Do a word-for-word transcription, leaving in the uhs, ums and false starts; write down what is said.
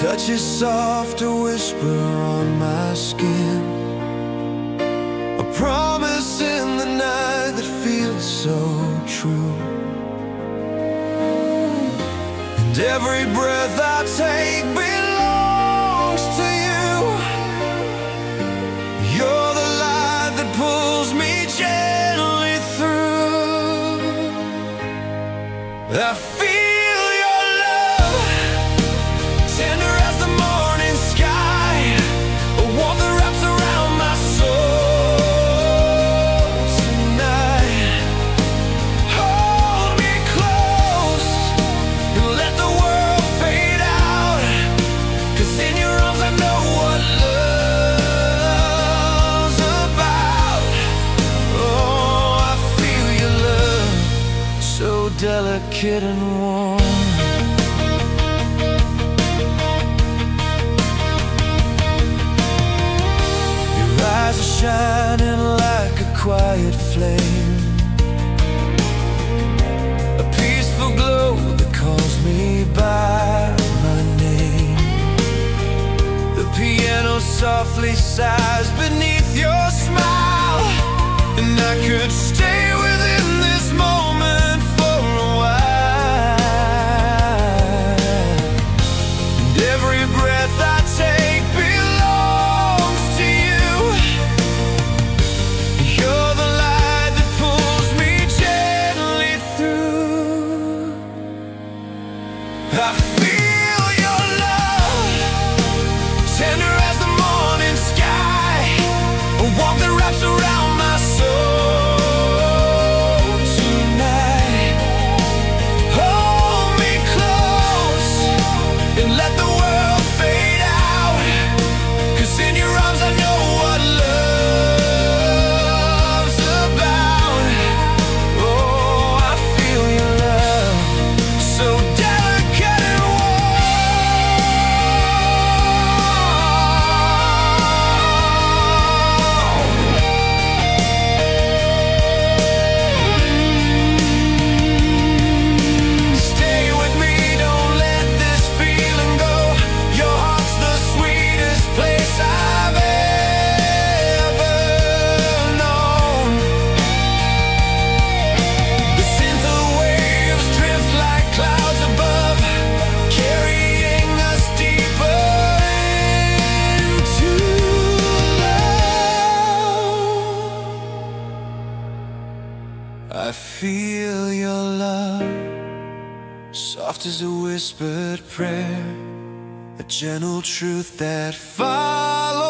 touch is soft, a whisper on my skin, a promise in the night that feels so true. And every breath I take belongs to you. You're the light that pulls me gently through. I feel your love, tender as the morning sky, a warmth that wraps around my soul tonight. Hold me close and let the world fade out, 'cause in your arms I know what love's about. Oh, I feel your love, so delicate and warm. Your eyes are shining like a quiet flame, a peaceful glow that calls me by my name. The piano softly sighs beneath your smile, and I could stay within this moment for a while. And every breath I take belongs to you. You're the light that pulls me gently through. I feel your love, tender as the morning sky, a warmth that wraps around my soul tonight. Hold me close and let the world fade out, 'cause in your arms I know what love's about. Oh, I feel your love, so delicate and warm. Stay with me, don't let this feeling go. Your heart's the sweetest place I've ever known. The scent of waves drift like clouds above, carrying us deeper into love. I feel your love, soft as a whispered prayer, a gentle truth that follows